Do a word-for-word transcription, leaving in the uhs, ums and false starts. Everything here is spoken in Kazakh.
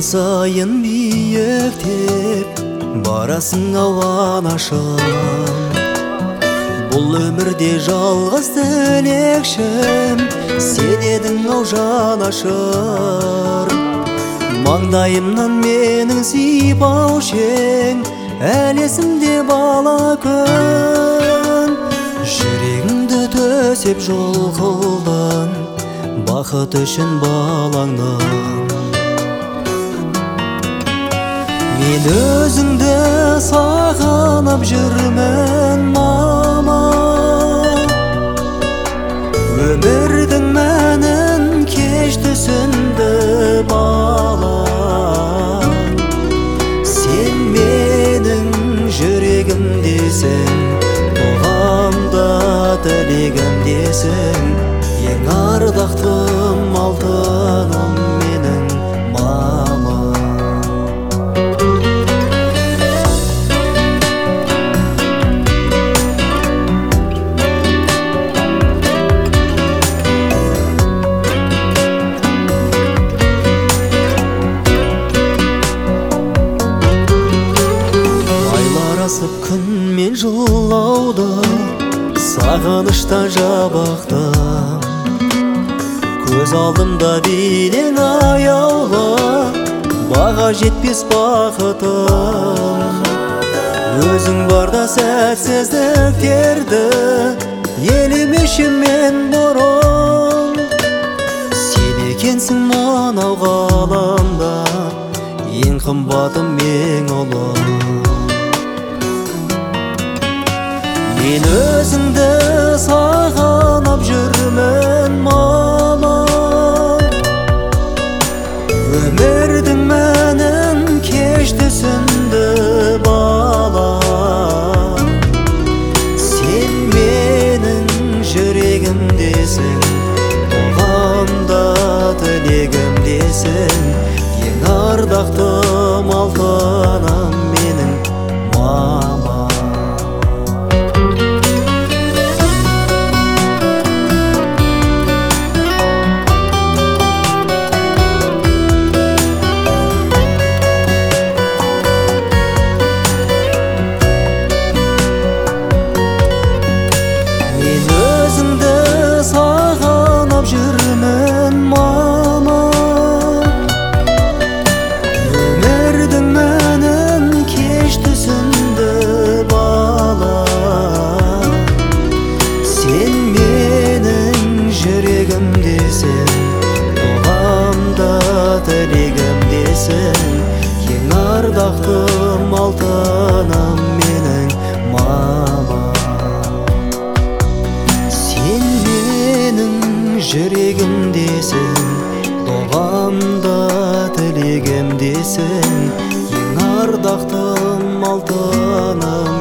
сайын биіктеп барасың ауан ашам. Бұл өмірде жалғыз тілекшім сен едің ау жанашыр. Маңдайымнан менің сипаушең әлі есімде бала күн. Жүрегіңді төсеп жол қылдың бақыт үшін балаңнан. Мен өзіңді сағынып жүрмін мама. Өмірдің мәнін кеш түсінді бала. Сен менің жүрегімдесің, дұғамда тілегімдесің. Ең ардақтым алтыным менің мама. Күн мен жылауды сағынышта жабақтым. Көз алдымда билең аяулы баға жетпес бақытым. Өзің барда сәтсіздіктерді елемешім мен бұрын. Сен екенсің мынау ғаламда ең қымбатым ең ұлы. Мен өзіңді сағынып жүрмін мама. Өмірдің мәнін кеш түсінді бала. Сен менің жүрегімдесің, дұғамда тілегімдесің. Ең ардақтым алтыным менің мама. Жүрмін мама. Өмірдің мәнін кеш түсінді бала. Сен менің жүрегімдесің, дұғамда тілегімдесің. Ең ардақтым алтыным менің мама. Сен менің жүрегімдесің, дұғамда тілегімдесің. Ең ардақтым алтыным